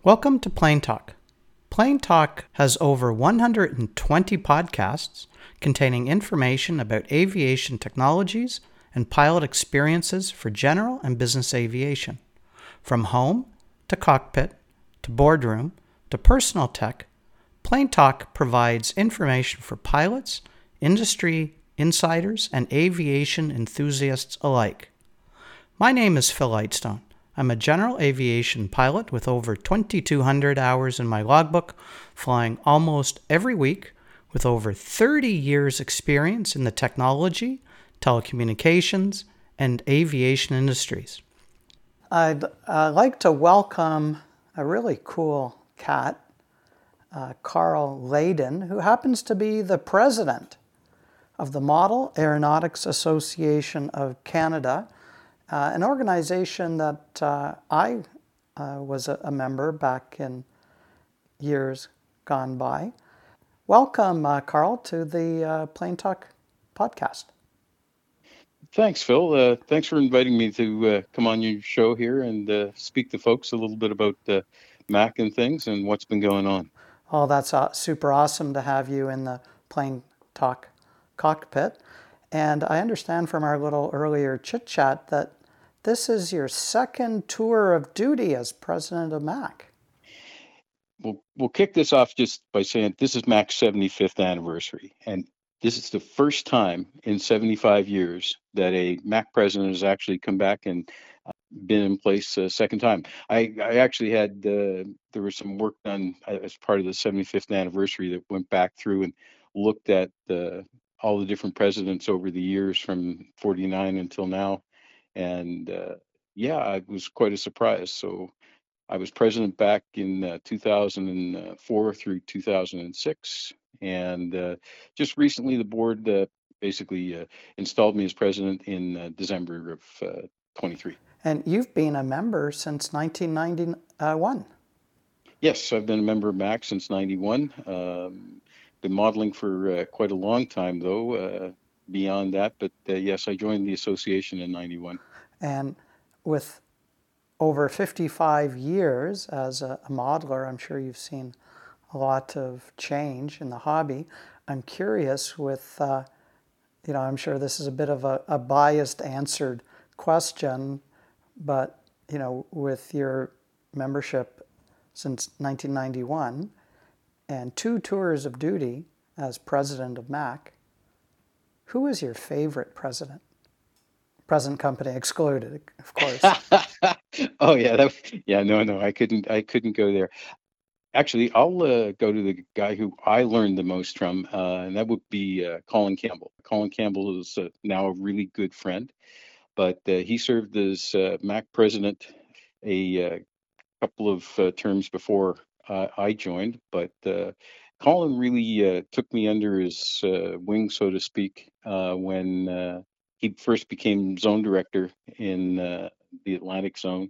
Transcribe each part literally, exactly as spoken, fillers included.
Welcome to Plane Talk. Plane Talk has over one hundred twenty podcasts containing information about aviation technologies and pilot experiences for general and business aviation. From home to cockpit to boardroom to personal tech, Plane Talk provides information for pilots, industry insiders, and aviation enthusiasts alike. My name is Phil Lightstone. I'm a general aviation pilot with over twenty-two hundred hours in my logbook, flying almost every week with over thirty years experience in the technology, telecommunications, and aviation industries. I'd uh, like to welcome a really cool cat, uh, Carl Layden, who happens to be the president of the Model Aeronautics Association of Canada, Uh, an organization that uh, I uh, was a, a member back in years gone by. Welcome, uh, Carl, to the uh, Plane Talk podcast. Thanks, Phil. Uh, thanks for inviting me to uh, come on your show here and uh, speak to folks a little bit about uh, Mac and things and what's been going on. Oh, that's uh, super awesome to have you in the Plane Talk cockpit. And I understand from our little earlier chit chat that this is your second tour of duty as president of Mac. We'll, we'll kick this off just by saying this is Mac's seventy-fifth anniversary. And this is the first time in seventy-five years that a Mac president has actually come back and uh, been in place a second time. I, I actually had, uh, there was some work done as part of the seventy-fifth anniversary that went back through and looked at uh, all the different presidents over the years from forty-nine until now. And uh, yeah, it was quite a surprise. So I was president back in uh, two thousand four through two thousand six. And uh, just recently, the board uh, basically uh, installed me as president in uh, December of uh, twenty-three. And you've been a member since nineteen ninety-one. Yes, I've been a member of Mac since ninety-one. Um, been modeling for uh, quite a long time, though, uh, beyond that. But uh, yes, I joined the association in ninety-one. And with over fifty-five years as a, a modeler, I'm sure you've seen a lot of change in the hobby. I'm curious with, uh, you know, I'm sure this is a bit of a, a biased answered question, but, you know, with your membership since nineteen ninety-one and two tours of duty as president of Mac, who is your favorite president? Present company excluded, of course. oh yeah, that, yeah. No, no, I couldn't. I couldn't go there. Actually, I'll uh, go to the guy who I learned the most from, uh, and that would be uh, Colin Campbell. Colin Campbell is uh, now a really good friend, but uh, he served as uh, Mac president a uh, couple of uh, terms before uh, I joined. But uh, Colin really uh, took me under his uh, wing, so to speak, uh, when uh, he first became zone director in uh, the Atlantic zone.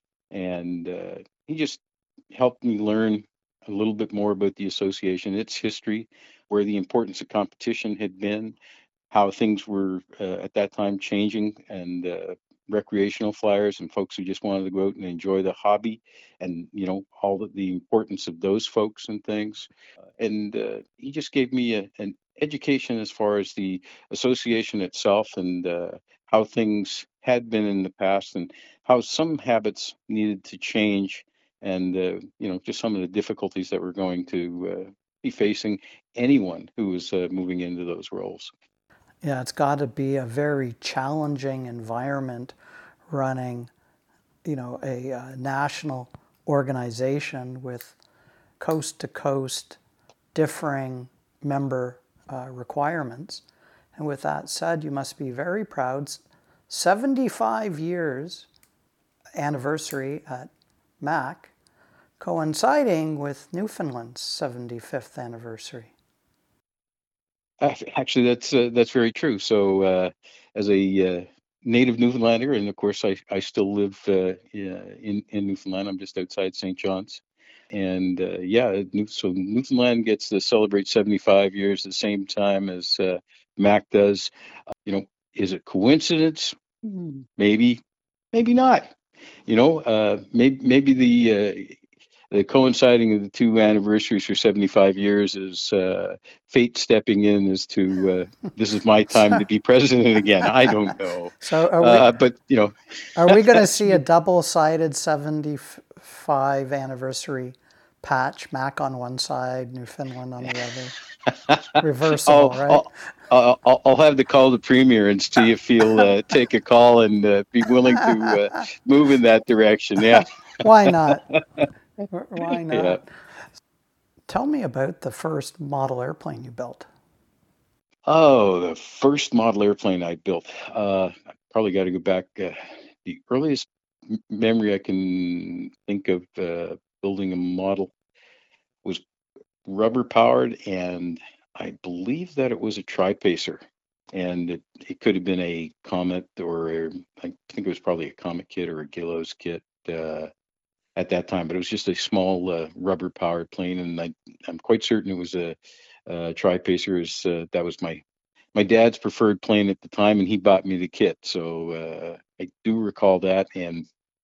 And uh, he just helped me learn a little bit more about the association, its history, where the importance of competition had been, how things were uh, at that time changing, and uh, recreational flyers and folks who just wanted to go out and enjoy the hobby, and you know all the, the importance of those folks and things. Uh, and uh, he just gave me a, an education as far as the association itself and uh, how things had been in the past and how some habits needed to change, and uh, you know just some of the difficulties that were going to uh, be facing anyone who was uh, moving into those roles. Yeah, it's got to be a very challenging environment running, you know, a uh, national organization with coast to coast differing member uh, requirements. And with that said, you must be very proud. seventy-five years anniversary at Mac, coinciding with Newfoundland's seventy-fifth anniversary. Actually, that's uh, that's very true. So, uh, as a uh, native Newfoundlander, and of course, I I still live uh, yeah, in in Newfoundland. I'm just outside Saint John's, and uh, yeah, New- so Newfoundland gets to celebrate seventy-five years the same time as uh, Mac does. You know, is it coincidence? Hmm, Maybe, maybe not. You know, uh, maybe maybe the uh, the coinciding of the two anniversaries for seventy-five years is uh, fate stepping in as to uh, this is my time So, to be president again. I don't know, so are we uh, but you know, are we going to that's see a double-sided seventy-five anniversary patch, Mac on one side, Newfoundland on the other? Reversible, I'll, right? I'll, I'll, I'll have to call the premier and see if he'll uh, take a call and uh, be willing to uh, move in that direction. Yeah, Why not? Why yeah. not? Tell me about the first model airplane you built. Oh, the first model airplane I built. Uh, I probably got to go back. Uh, the earliest m- memory I can think of uh, building a model was rubber powered, and I believe that it was a tri-pacer. And it, it could have been a Comet, or I think it was probably a Comet kit or a Gillows kit uh, at that time, but it was just a small uh, rubber powered plane. And I, I'm quite certain it was a, a tri-pacer. Is, uh, that was my my dad's preferred plane at the time, and he bought me the kit. So uh, I do recall that, and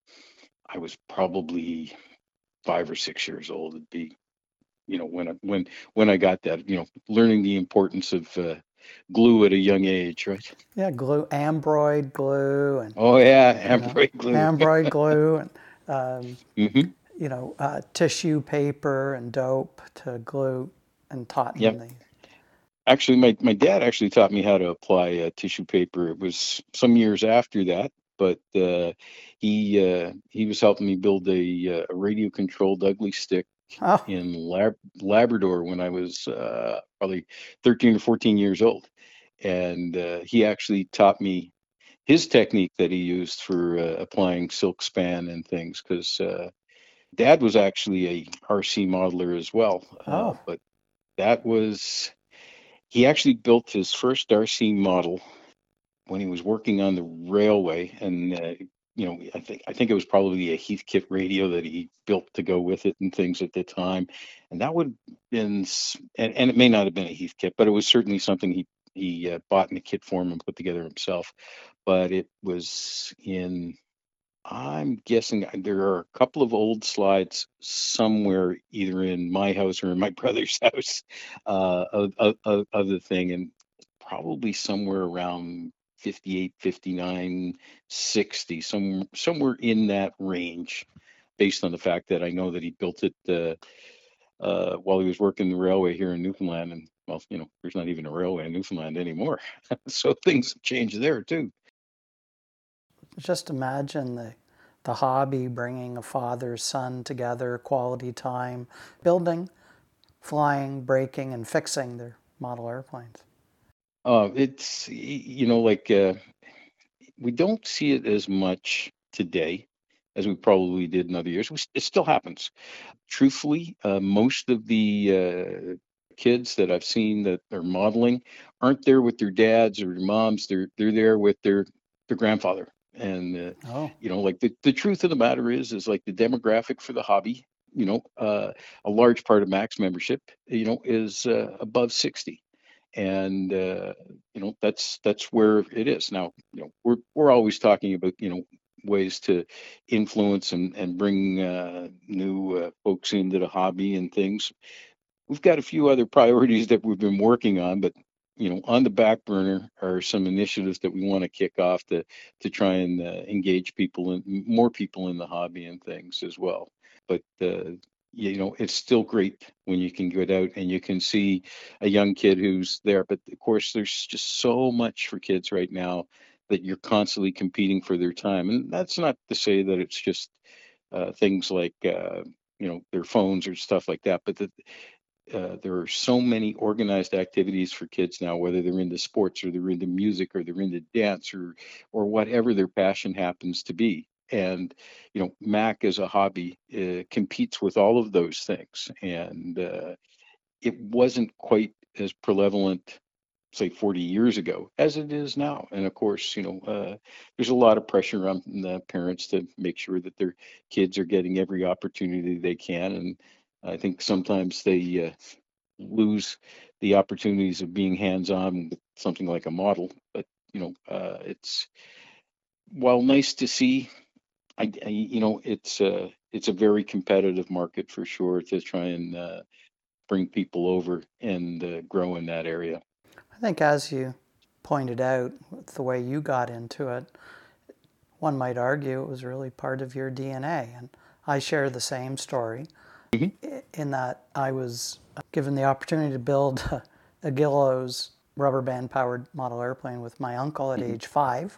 I was probably five or six years old. It'd be, you know, when I when when I got that, you know, learning the importance of uh, glue at a young age, right? Yeah, glue, ambroid glue, and Oh yeah, you know, ambroid glue. ambroid glue, and um, hmm you know, uh, tissue paper and dope to glue, and tauten Yep. the. Actually, my my dad actually taught me how to apply uh, tissue paper. It was some years after that, but uh, he uh, he was helping me build a, uh, a radio controlled ugly stick Oh, in Lab- Labrador when I was uh, probably thirteen or fourteen years old. And uh, he actually taught me his technique that he used for uh, applying silk span and things, because uh, dad was actually a R C modeler as well. Uh, oh, but that was, he actually built his first R C model when he was working on the railway. And uh, you know, I think I think it was probably a Heathkit radio that he built to go with it and things at the time. And that would have been, s- and, and it may not have been a Heathkit, but it was certainly something he he uh, bought in a kit form and put together himself. But it was in, I'm guessing uh, there are a couple of old slides somewhere, either in my house or in my brother's house, uh, of, of, of of the thing, and probably somewhere around fifty-eight, fifty-nine, sixty, some, somewhere in that range, based on the fact that I know that he built it uh, uh, while he was working the railway here in Newfoundland. And well, you know, there's not even a railway in Newfoundland anymore. So things have changed there too. just imagine the the hobby bringing a father son together, quality time, building, flying, breaking, and fixing their model airplanes. Uh, it's, y- you know, like uh, we don't see it as much today as we probably did in other years. We, it still happens. Truthfully, uh, most of the uh, kids that I've seen that are modeling aren't there with their dads or their moms. They're they're there with their their grandfather. And uh, Oh, you know, like the, the truth of the matter is, is like the demographic for the hobby. You know, uh, a large part of Max membership, you know, is uh, above sixty, and uh, you know that's that's where it is now. You know, we're we're always talking about, you know, ways to influence and and bring uh, new uh, folks into the hobby and things. We've got a few other priorities that we've been working on, but you know, on the back burner are some initiatives that we want to kick off to to try and uh, engage people and more people in the hobby and things as well. But uh, you know, it's still great when you can get out and you can see a young kid who's there. But of course, there's just so much for kids right now that you're constantly competing for their time, and that's not to say that it's just uh, things like uh, you know, their phones or stuff like that, but that uh, there are so many organized activities for kids now, whether they're into sports or they're into music or they're into dance or or whatever their passion happens to be. And you know, Mac as a hobby uh, competes with all of those things, and uh, it wasn't quite as prevalent, say forty years ago, as it is now. And of course, you know, uh, there's a lot of pressure on the parents to make sure that their kids are getting every opportunity they can. And I think sometimes they uh, lose the opportunities of being hands-on with something like a model. But you know, uh, it's, while nice to see, I, I you know, it's uh, it's a very competitive market for sure to try and uh, bring people over and uh, grow in that area. I think, as you pointed out, with the way you got into it, one might argue it was really part of your D N A. And I share the same story Mm-hmm. in that I was given the opportunity to build a, a Gillows rubber band powered model airplane with my uncle at Mm-hmm. age five.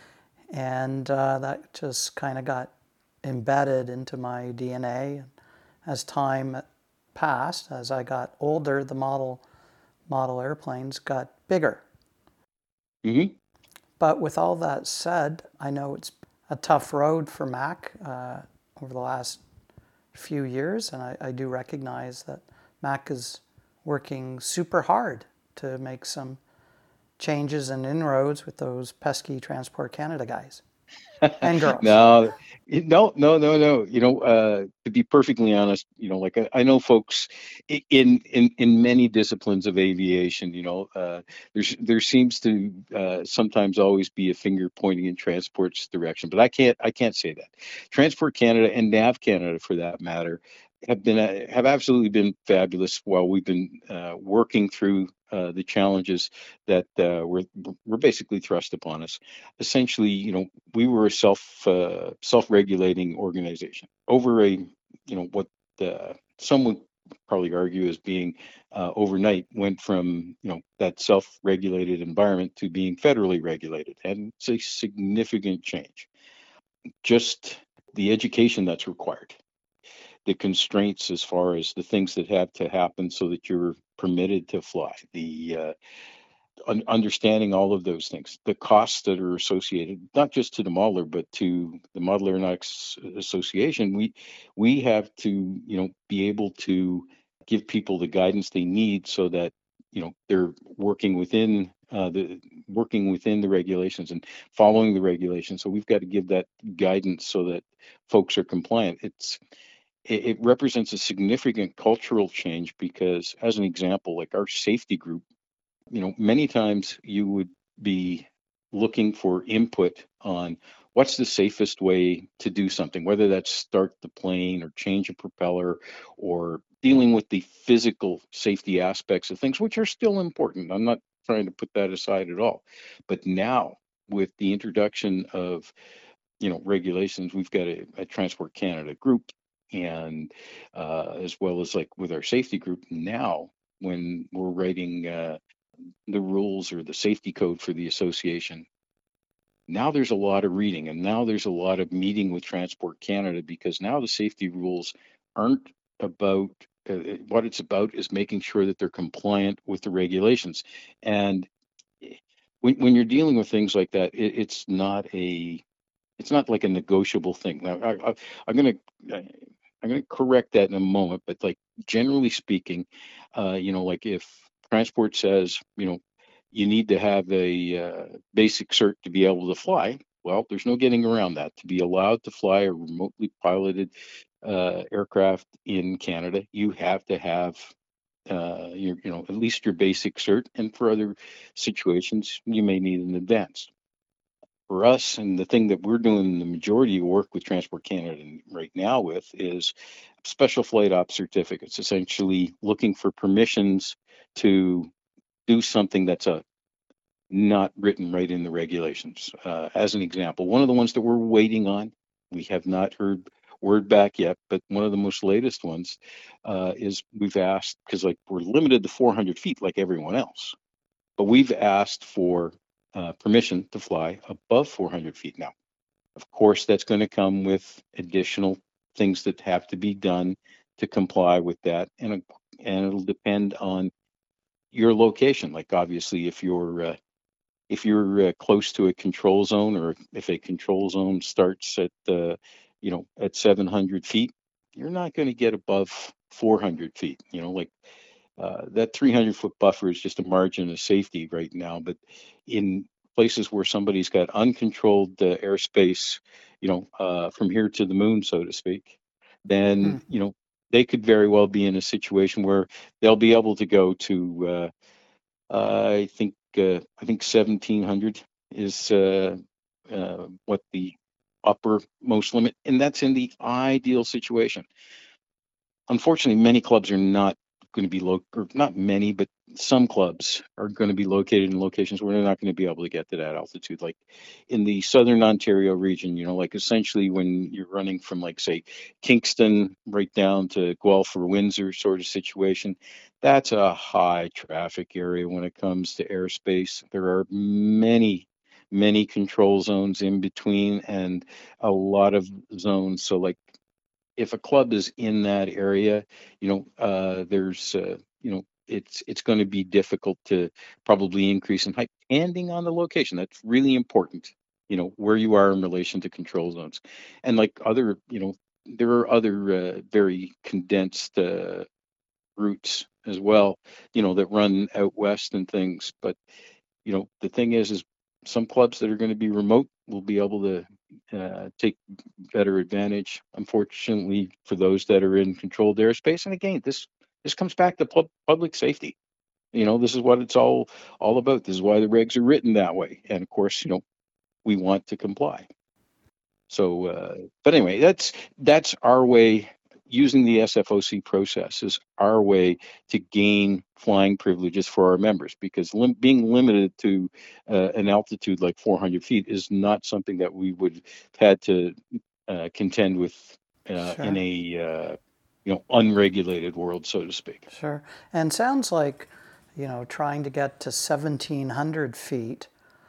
And uh, that just kind of got embedded into my D N A. And as time passed, as I got older, the model model airplanes got bigger. Mm-hmm. But with all that said, I know it's a tough road for Mac uh, over the last few years, and I, I do recognize that Mac is working super hard to make some changes and inroads with those pesky Transport Canada guys and girls. No, it- no, no, no, no. You know, uh, to be perfectly honest, you know, like I, I know folks i- in in in many disciplines of aviation. You know, uh, there's there seems to uh, sometimes always be a finger pointing in transport's direction, but I can't I can't say that. Transport Canada and Nav Canada, for that matter, have been uh, have absolutely been fabulous while we've been uh, working through uh, the challenges that uh, were were basically thrust upon us. Essentially, you know, we were a self uh, self-regulating organization over a, you know, what uh, some would probably argue as being uh, overnight went from, you know, that self-regulated environment to being federally regulated, and it's a significant change. Just the education that's required, the constraints as far as the things that have to happen so that you're permitted to fly, the uh, un- understanding all of those things, the costs that are associated, not just to the modeler, but to the Model Aeronautics Association. We we have to, you know, be able to give people the guidance they need so that, you know, they're working within uh, the working within the regulations and following the regulations. So we've got to give that guidance so that folks are compliant. It's it, it represents a significant cultural change because, as an example, like our safety group, you know, many times you would be looking for input on what's the safest way to do something, whether that's start the plane or change a propeller or dealing with the physical safety aspects of things, which are still important. I'm not trying to put that aside at all. But now, with the introduction of, you know, regulations, we've got a, a Transport Canada group, and uh, as well as like with our safety group now, when we're writing uh, the rules or the safety code for the association. Now there's a lot of reading, and now there's a lot of meeting with Transport Canada, because now the safety rules aren't about uh, what it's about is making sure that they're compliant with the regulations. And when, when you're dealing with things like that, it, it's not a it's not like a negotiable thing. Now, I, I, I'm going to I'm going to correct that in a moment, but like generally speaking, uh, you know, like if transport says, you know, you need to have a uh, basic cert to be able to fly, well, there's no getting around that. To be allowed to fly a remotely piloted uh, aircraft in Canada, you have to have uh, your, you know, at least your basic cert, and for other situations, you may need an advanced. For us, and the thing that we're doing the majority of work with Transport Canada right now with is special flight op certificates, essentially looking for permissions to do something that's a not written right in the regulations. Uh, as an example, one of the ones that we're waiting on, we have not heard word back yet, but one of the most latest ones uh, is we've asked, because like we're limited to four hundred feet like everyone else, but we've asked for uh, permission to fly above four hundred feet now. Of course, that's going to come with additional things that have to be done to comply with that, and and it'll depend on your location. Like obviously, if you're uh, if you're uh, close to a control zone, or if a control zone starts at uh, you know at seven hundred feet, you're not going to get above four hundred feet. You know, like uh, that three hundred foot buffer is just a margin of safety right now. But in places where somebody's got uncontrolled uh, airspace, you know, uh, from here to the moon, so to speak, then, Hmm. you know, they could very well be in a situation where they'll be able to go to, uh, uh, I think, uh, I think seventeen hundred is uh, uh, what the uppermost limit, and that's in the ideal situation. Unfortunately, many clubs are not going to be low, or not many, but some clubs are going to be located in locations where they're not going to be able to get to that altitude. Like in the southern Ontario region, you know, like essentially when you're running from, like, say, Kingston right down to Guelph or Windsor sort of situation, that's a high traffic area when it comes to airspace. There are many, many control zones in between and a lot of zones. So, like, if a club is in that area, you know, uh, there's, uh, you know, it's it's going to be difficult to probably increase in height, depending on the location. That's really important. You know, where you are in relation to control zones, and like other, you know, there are other uh, very condensed uh, routes as well. You know, that run out west and things, but you know, the thing is, is some clubs that are going to be remote will be able to uh, take better advantage. Unfortunately, for those that are in controlled airspace, and again, this this comes back to pub- public safety. You know, this is what it's all all about. This is why the regs are written that way, and of course, you know, we want to comply. So, uh, but anyway, that's that's our way. Using the S F O C process is our way to gain flying privileges for our members, because lim- being limited to uh, an altitude like four hundred feet is not something that we would have had to uh, contend with uh, in Sure, a uh, you know, unregulated world, so to speak. sure. And sounds like, you know, trying to get to seventeen hundred feet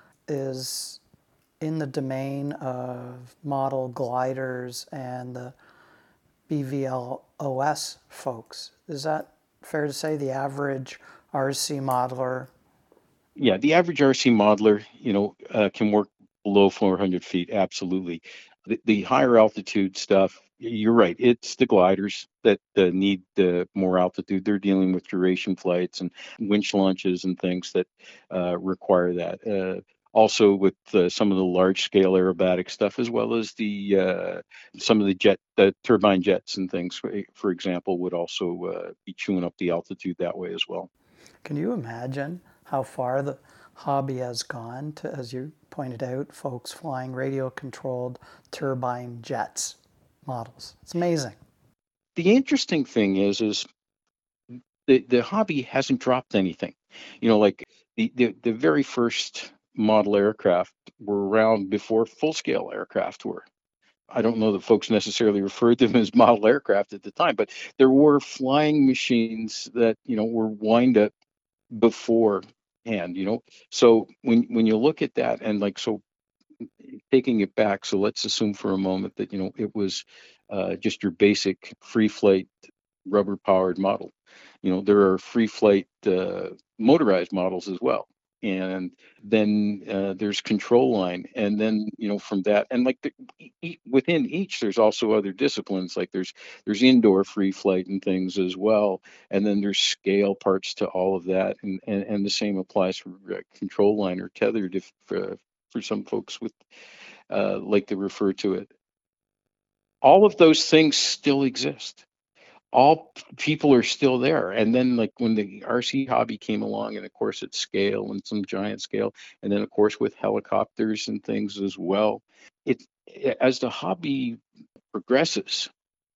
is in the domain of model gliders and the B V L O S folks. Is that fair to say? The average R C modeler? Yeah, the average R C modeler, you know, uh, can work below four hundred feet. Absolutely. The, the higher altitude stuff, you're right. It's the gliders that uh, need uh, more altitude. They're dealing with duration flights and winch launches and things that uh, require that. Uh, also, with uh, some of the large scale aerobatic stuff, as well as the uh, some of the jet, the turbine jets and things, for, for example, would also uh, be chewing up the altitude that way as well. Can you imagine how far the hobby has gone to, as you pointed out, folks flying radio controlled turbine jets models? It's amazing. The interesting thing is, is the, the hobby hasn't dropped anything. You know, like the, the, the very first model aircraft were around before full scale aircraft were. I don't know that folks necessarily referred to them as model aircraft at the time, but there were flying machines that, you know, were wind up beforehand, you know. So when when you look at that, and like, so taking it back, so let's assume for a moment that, you know, it was uh, just your basic free flight rubber powered model. You know, there are free flight uh, motorized models as well. And then uh, there's control line. And then, you know, from that, and like the, e- within each, there's also other disciplines. Like there's there's indoor free flight and things as well. And then there's scale parts to all of that. And and, and the same applies for uh, control line or tethered, if for, for some folks with uh, like to refer to it. All of those things still exist. All people are still there. And then, like, when the R C hobby came along, and of course at scale and some giant scale, and then of course with helicopters and things as well, it as the hobby progresses,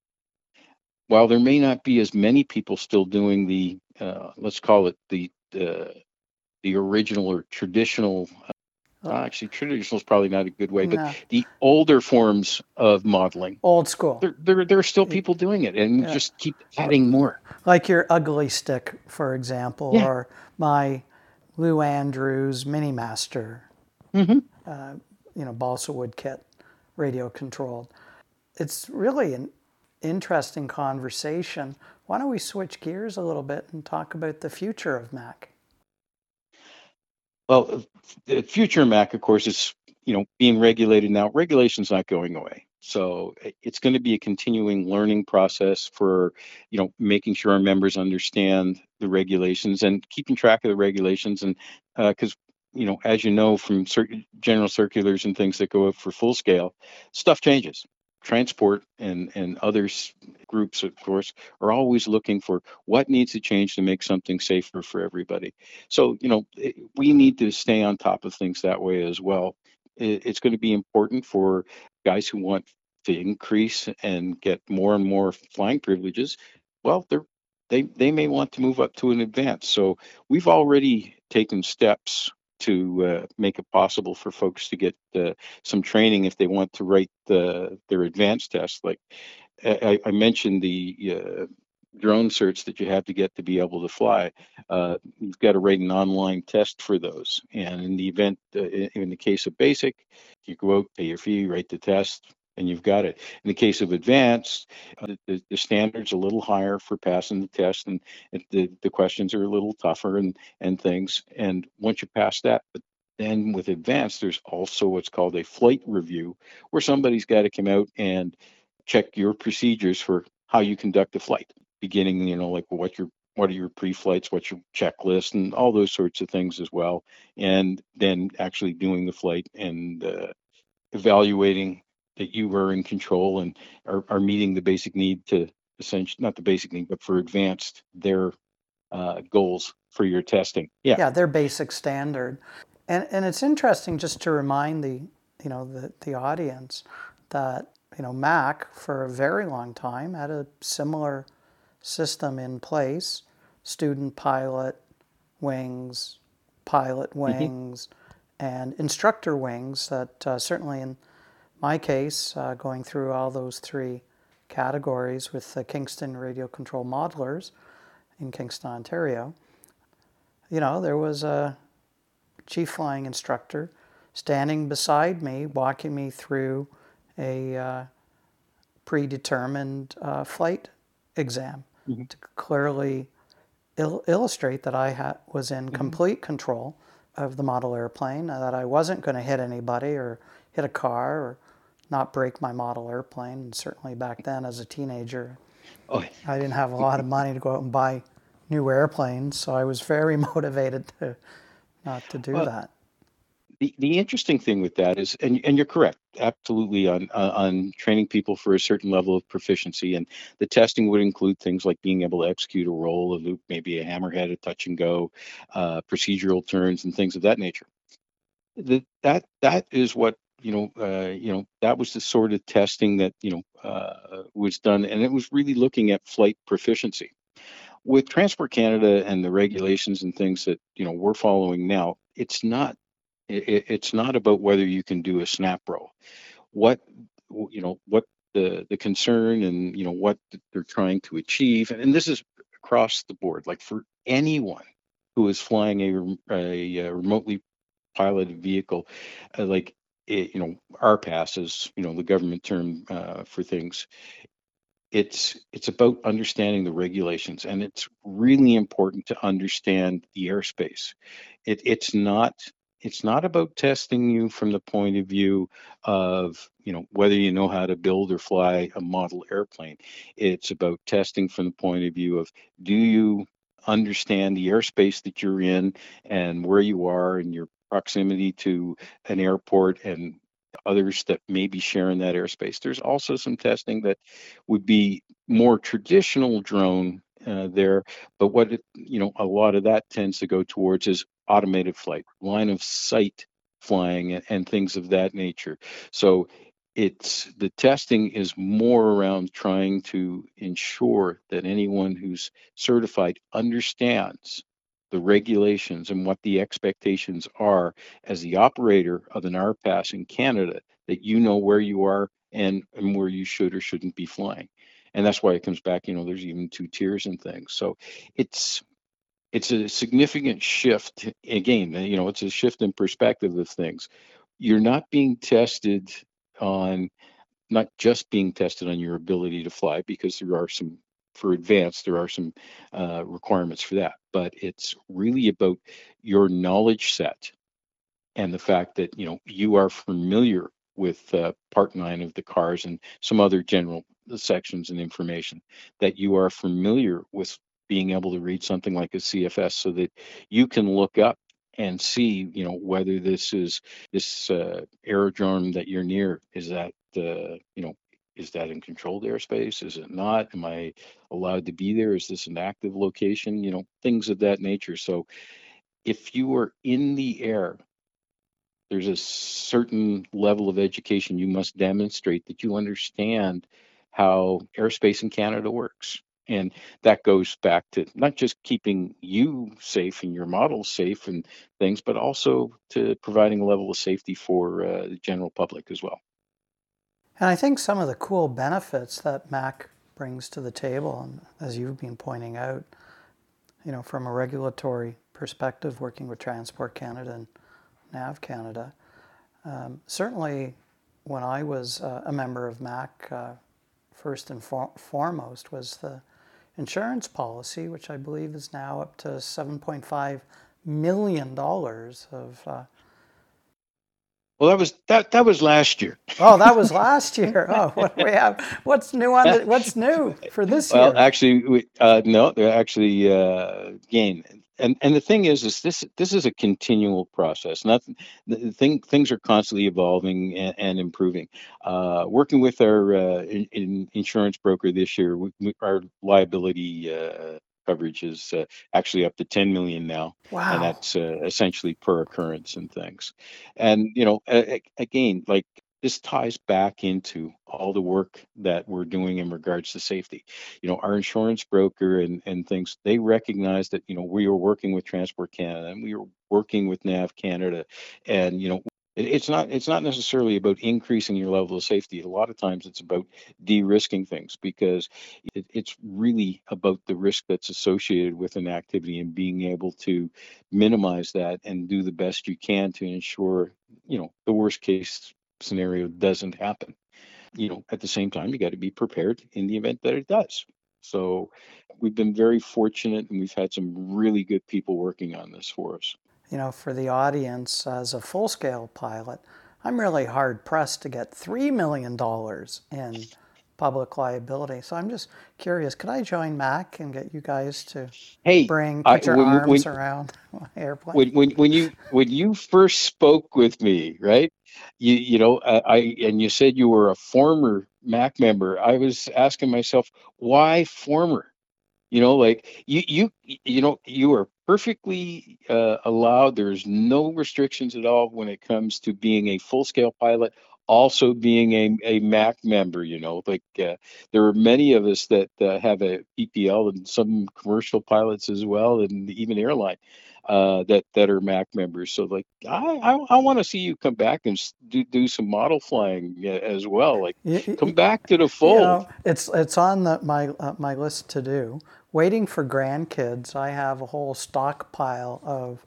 while there may not be as many people still doing the uh, let's call it the uh, the original or traditional. Uh, actually, traditional is probably not a good way, but No, the older forms of modeling, old school. there, there, there are still people doing it, and Yeah. just keep adding more. Like your ugly stick, for example, Yeah. or my Lou Andrews Mini Master, Hmm. you know, balsa wood kit, radio controlled. It's really an interesting conversation. Why don't we switch gears a little bit and talk about the future of Mac? Well, the future Mac, of course, is, you know, being regulated now. Regulation's not going away, so it's going to be a continuing learning process for, you know, making sure our members understand the regulations and keeping track of the regulations. And because uh, you know, as you know from certain general circulars and things that go up for full scale, stuff changes. Transport and and other groups, of course, are always looking for what needs to change to make something safer for everybody. So, you know, we need to stay on top of things that way as well. it, it's going to be important for guys who want to increase and get more and more flying privileges. Well, they're they they may want to move up to an advanced. So we've already taken steps to uh, make it possible for folks to get uh, some training if they want to write the, their advanced test. Like I, I mentioned the uh, drone certs that you have to get to be able to fly. Uh, you've got to write an online test for those. And in the event, uh, in in the case of basic, you go out, pay your fee, write the test, and you've got it. In the case of advanced, uh, the, the standards a little higher for passing the test, and it, the the questions are a little tougher and and things. And once you pass that, but then with advanced, there's also what's called a flight review, where somebody's got to come out and check your procedures for how you conduct a flight, beginning, you know, like what your what are your pre-flights, what's your checklist, and all those sorts of things as well. And then actually doing the flight and uh, evaluating that you are in control and are, are meeting the basic need to essentially, not the basic need, but for advanced their uh, goals for your testing. Yeah. Yeah, their basic standard. And and it's interesting just to remind the you know the, the audience that you know Mac for a very long time had a similar system in place: student pilot wings, pilot Hmm. wings, and instructor wings. That uh, certainly in my case, uh, going through all those three categories with the Kingston Radio Control Modelers in Kingston, Ontario, you know, there was a chief flying instructor standing beside me, walking me through a uh, predetermined uh, flight exam Hmm. to clearly il- illustrate that I ha- was in Hmm. complete control of the model airplane, uh, that I wasn't going to hit anybody or hit a car or not break my model airplane. And certainly back then, as a teenager, Oh, I didn't have a lot of money to go out and buy new airplanes, so I was very motivated to not to do well, that. The, the interesting thing with that is, and, and you're correct, absolutely on uh, on training people for a certain level of proficiency, and the testing would include things like being able to execute a roll, a loop, maybe a hammerhead, a touch and go, uh, procedural turns, and things of that nature. The, that that is what you know. Uh, you know that was the sort of testing that you know uh, was done, and it was really looking at flight proficiency. With Transport Canada and the regulations and things that you know we're following now, it's not it, it's not about whether you can do a snap row. What you know, what the the concern and you know what they're trying to achieve, and, and this is across the board. Like for anyone who is flying a, a, a remotely piloted vehicle, uh, like it, you know, R PAS is you know the government term uh, for things. It's it's about understanding the regulations, and it's really important to understand the airspace. It, it's not it's not about testing you from the point of view of you know whether you know how to build or fly a model airplane. It's about testing from the point of view of, do you understand the airspace that you're in and where you are and your proximity to an airport and others that may be sharing that airspace. There's also some testing that would be more traditional drone uh, there, but what it, you know, a lot of that tends to go towards is automated flight, line of sight flying, and, and things of that nature. So it's the testing is more around trying to ensure that anyone who's certified understands the regulations and what the expectations are as the operator of an R PAS in Canada, that you know where you are and, and where you should or shouldn't be flying. And that's why it comes back, you know, there's even two tiers and things. So it's it's a significant shift. Again, you know, it's a shift in perspective of things. You're not being tested on, not just being tested on your ability to fly, because there are some, for advanced, there are some uh, requirements for that. But it's really about your knowledge set and the fact that you know you are familiar with uh, part nine of the cars and some other general sections and information, that you are familiar with being able to read something like a C F S so that you can look up and see you know whether this is this uh, aerodrome that you're near, is that uh, you know is that in controlled airspace, is it not, am I allowed to be there, is this an active location, you know things of that nature. So if you are in the air there's a certain level of education you must demonstrate that you understand how airspace in Canada works. And that goes back to not just keeping you safe and your models safe and things, but also to providing a level of safety for uh, the general public as well. And I think some of the cool benefits that Mac brings to the table, and as you've been pointing out, you know, from a regulatory perspective, working with Transport Canada and Nav Canada, um, certainly when I was uh, a member of Mac, uh, first and for- foremost was the insurance policy, which I believe is now up to seven point five million dollars of. Uh, Well, that was that that was last year. oh, that was last year. Oh, what do we have? What's new on the? What's new for this Well, year? actually, we, uh, no, they're actually uh, gain. And and the thing is, is this this is a continual process. Nothing, the thing things are constantly evolving and, and improving. Uh, working with our uh, in, in insurance broker this year, we, we, our liability uh, coverage is uh, actually up to ten million now, and Wow. that's uh, essentially per occurrence and things. And you know, a- a- again, like this ties back into all the work that we're doing in regards to safety. You know, our insurance broker and and things, they recognize that, you know, we are working with Transport Canada and we are working with Nav Canada, and you know, it, it's not it's not necessarily about increasing your level of safety. A lot of times it's about de-risking things, because it, it's really about the risk that's associated with an activity and being able to minimize that and do the best you can to ensure, you know, the worst case scenario doesn't happen. You know, at the same time, you got to be prepared in the event that it does. So we've been very fortunate, and we've had some really good people working on this for us. You know, for the audience, as a full scale pilot, I'm really hard pressed to get three million dollars in public liability. So I'm just curious, could I join Mac and get you guys to Hey, bring, I put your when arms when around my airplane? when when, when you when you first spoke with me, right? You you know, uh, I and you said you were a former Mac member. I was asking myself, why former? You know, like you you you know, you are perfectly uh, allowed. There's no restrictions at all when it comes to being a full scale pilot, also being a, a Mac member. You know, like uh, there are many of us that uh, have a P P L, and some commercial pilots as well, and even airline uh, that that are Mac members. So like I I, I want to see you come back and s- do do some model flying uh, as well. Like come You, back to the you fold. know, it's it's on the, my uh, my list to do. Waiting for grandkids, I have a whole stockpile of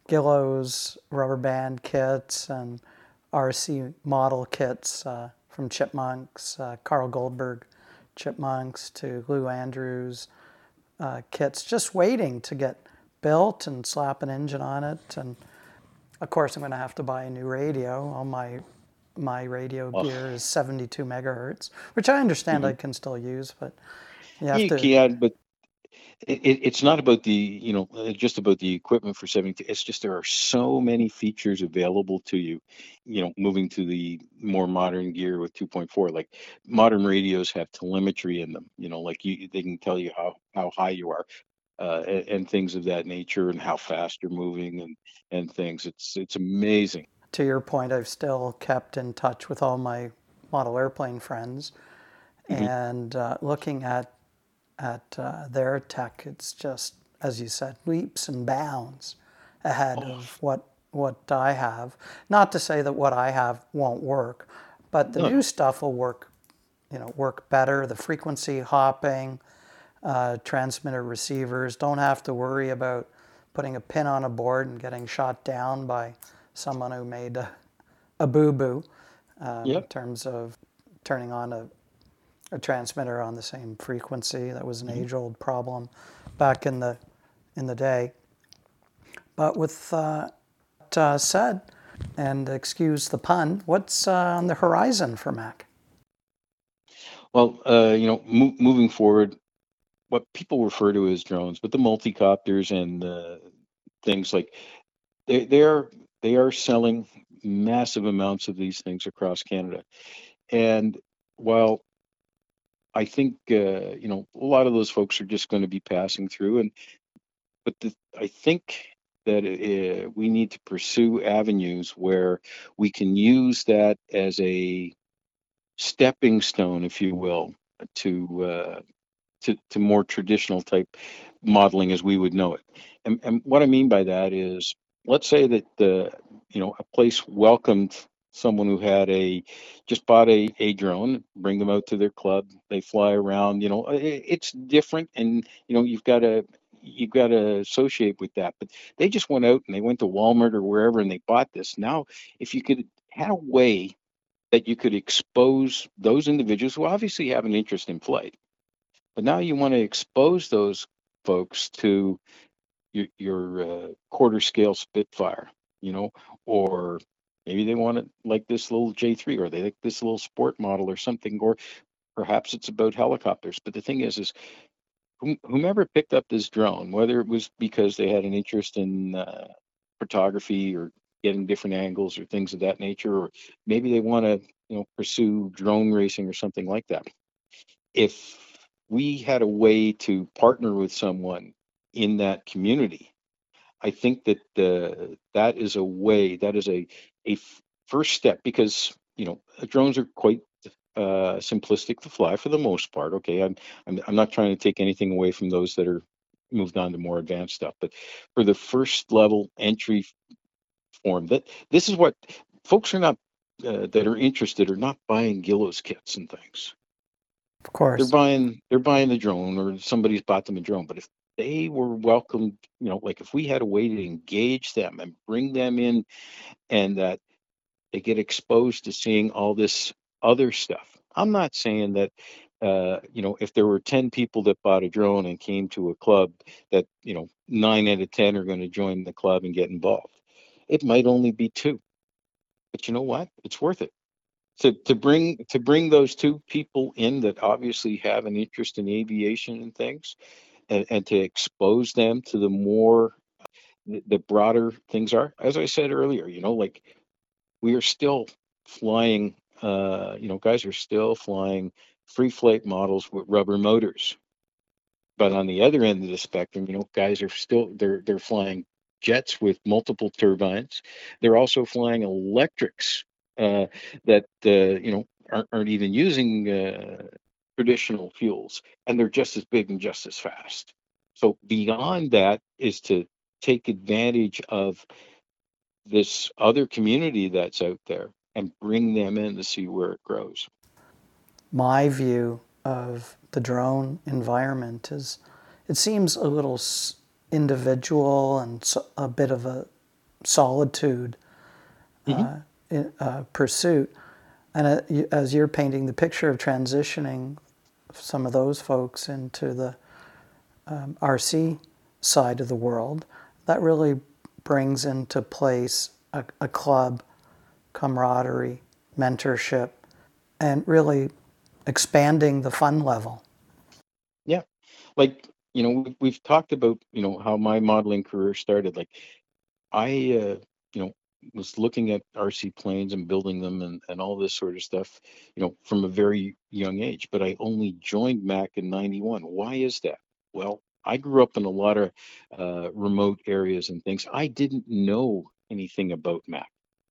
Gillows rubber band kits and R C model kits uh, from Chipmunks, uh, Carl Goldberg Chipmunks to Lou Andrews uh, kits, just waiting to get built and slap an engine on it. And of course, I'm going to have to buy a new radio. All my my radio Oh, gear is seventy-two megahertz, which I understand I mhm. can still use, but you have You to. can, but it, it, it's not about the, you know, uh, just about the equipment for seventy. It's just there are so many features available to you, you know, moving to the more modern gear with two point four. Like modern radios have telemetry in them, you know, like you, they can tell you how, how high you are, uh, and, and things of that nature, and how fast you're moving, and, and things. It's, it's amazing. To your point, I've still kept in touch with all my model airplane friends, Hmm. and uh, looking at at uh, their tech, it's just, as you said, leaps and bounds ahead Oh, of what what I have. Not to say that what I have won't work, but the no, new no. stuff will work, you know, work better. The frequency hopping, uh, transmitter receivers don't have to worry about putting a pin on a board and getting shot down by someone who made a, a boo boo um, in Yep. terms of turning on a, a transmitter on the same frequency. That was an Hmm. age old problem back in the in the day. But with uh, that uh, said, and excuse the pun, what's uh, on the horizon for Mac? Well, uh, you know, mo moving forward, what people refer to as drones, but the multicopters and uh, things like they they are they are selling massive amounts of these things across Canada. And while I think uh, you know, a lot of those folks are just going to be passing through, and but the, I think that uh, we need to pursue avenues where we can use that as a stepping stone, if you will, to uh, to, to more traditional type modeling as we would know it. And, and what I mean by that is, let's say that the you know a place welcomed someone who had a just bought a, a drone, bring them out to their club, they fly around. You know, it, it's different, and you know you've got to you've got to associate with that. But they just went out and they went to Walmart or wherever and they bought this. Now, if you could had a way that you could expose those individuals who obviously have an interest in flight, but now you want to expose those folks to your, your uh, quarter scale Spitfire, you know, or maybe they want it like this little J three, or they like this little sport model or something, or perhaps it's about helicopters. But the thing is, is whom- whomever picked up this drone, whether it was because they had an interest in uh, photography or getting different angles or things of that nature, or maybe they want to, you know, pursue drone racing or something like that. If we had a way to partner with someone in that community, I think that uh, that is a way, that is a a f- first step, because you know drones are quite uh, simplistic to fly for the most part. Okay, I'm, I'm I'm not trying to take anything away from those that are moved on to more advanced stuff, but for the first level entry form, that this is what folks are not uh, that are interested are not buying Gillows kits and things. Of They're course. buying they're buying the drone, or somebody's bought them a drone. But if they were welcomed, you know, like if we had a way to engage them and bring them in, and that they get exposed to seeing all this other stuff. I'm not saying that uh, you know, if there were ten people that bought a drone and came to a club, that, you know, nine out of ten are going to join the club and get involved. It might only be two. But you know what? It's worth it to to bring to bring those two people in that obviously have an interest in aviation and things, and, and to expose them to the more the, the broader things are. As I said earlier, you know, like we are still flying, uh you know, guys are still flying free flight models with rubber motors. But on the other end of the spectrum, you know, guys are still they're they're flying jets with multiple turbines. They're also flying electrics uh, that uh, you know aren't, aren't even using uh, traditional fuels, and they're just as big and just as fast. So beyond that is to take advantage of this other community that's out there and bring them in to see where it grows. My view of the drone environment is it seems a little individual and a bit of a solitude Hmm. uh, uh, pursuit. And uh, as you're painting the picture of transitioning some of those folks into the um, R C side of the world, that really brings into place a, a club, camaraderie, mentorship, and really expanding the fun level. Yeah, like, you know, we- we've talked about, you know, how my modeling career started. Like I, uh, you know, was looking at R C planes and building them, and, and all this sort of stuff, you know, from a very young age. But I only joined Mac in ninety-one. Why is that? Well, I grew up in a lot of uh, remote areas and things. I didn't know anything about Mac.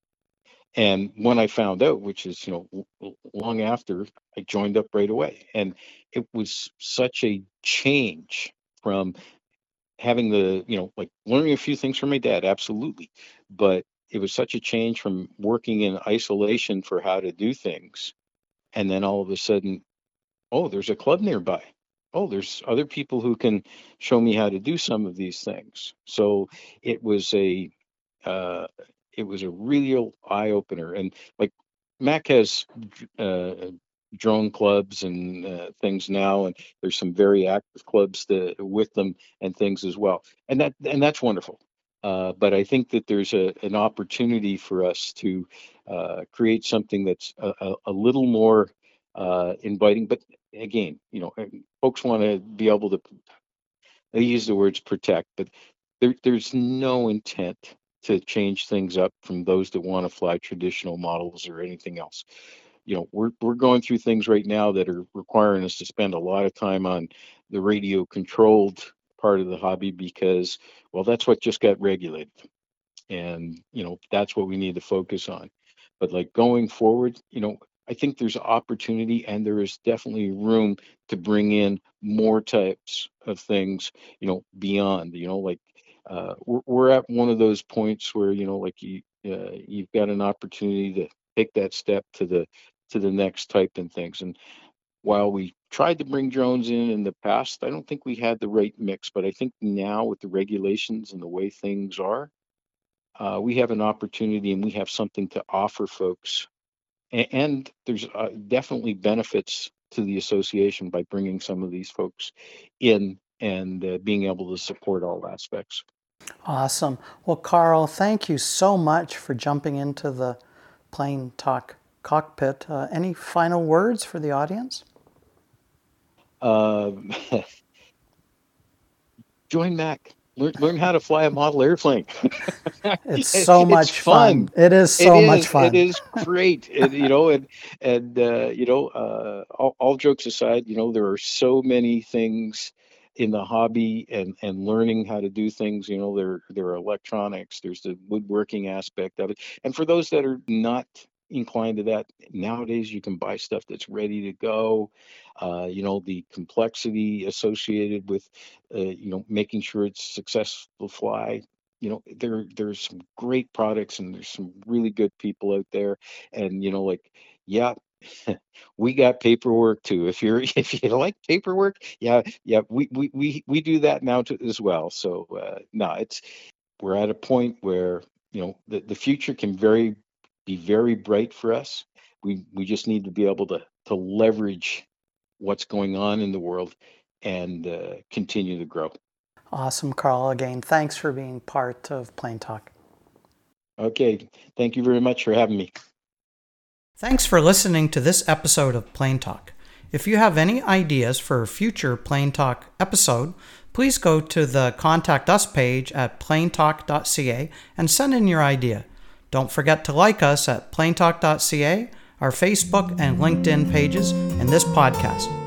And when I found out, which is, you know, l- l- long after, I joined up right away. And it was such a change from having the, you know, like learning a few things from my dad, absolutely. But it was such a change from working in isolation for how to do things. And then all of a sudden, oh, there's a club nearby. Oh, there's other people who can show me how to do some of these things. So it was a, uh, it was a real eye opener. And like Mac has uh, drone clubs and uh, things now, and there's some very active clubs that, with them and things as well. And that and that's wonderful. Uh, but I think that there's a, an opportunity for us to uh, create something that's a, a, a little more uh, inviting. But again, you know, folks want to be able to, they use the words protect, but there, there's no intent to change things up from those that want to fly traditional models or anything else. You know, we're we're going through things right now that are requiring us to spend a lot of time on the radio controlled part of the hobby because, well, that's what just got regulated. And, you know, that's what we need to focus on. But like going forward, you know, I think there's opportunity and there is definitely room to bring in more types of things, you know, beyond, you know, like uh, we're, we're at one of those points where, you know, like you, uh, you've got an opportunity to take that step to the, to the next type and things. And while we tried to bring drones in in the past, I don't think we had the right mix, but I think now with the regulations and the way things are, uh, we have an opportunity and we have something to offer folks. And, and there's uh, definitely benefits to the association by bringing some of these folks in and uh, being able to support all aspects. Awesome. Well, Carl, thank you so much for jumping into the Plane Talk cockpit. Uh, any final words for the audience? Uh, join Mac. Learn, learn how to fly a model airplane. It's so it's much fun. fun. It is so it is, much fun. It is great. And, you know, and, and uh, you know, uh, all, all jokes aside, you know, there are so many things in the hobby and, and learning how to do things, you know, there, there are electronics, there's the woodworking aspect of it. And for those that are not inclined to that, nowadays you can buy stuff that's ready to go. Uh, you know, the complexity associated with, uh, you know, making sure it's successful fly. You know, there there's some great products and there's some really good people out there. And, you know, like, yeah, we got paperwork too. If you're if you like paperwork, yeah, yeah, we we we, we do that now too, as well. So uh, no, it's we're at a point where, you know, the, the future can very be very bright for us. We we just need to be able to to leverage what's going on in the world and uh, continue to grow. Awesome, Carl. Again, thanks for being part of Plane Talk. Okay, thank you very much for having me. Thanks for listening to this episode of Plane Talk. If you have any ideas for a future Plane Talk episode, please go to the Contact Us page at planetalk dot c a and send in your idea. Don't forget to like us at planetalk dot c a, our Facebook and LinkedIn pages, and this podcast.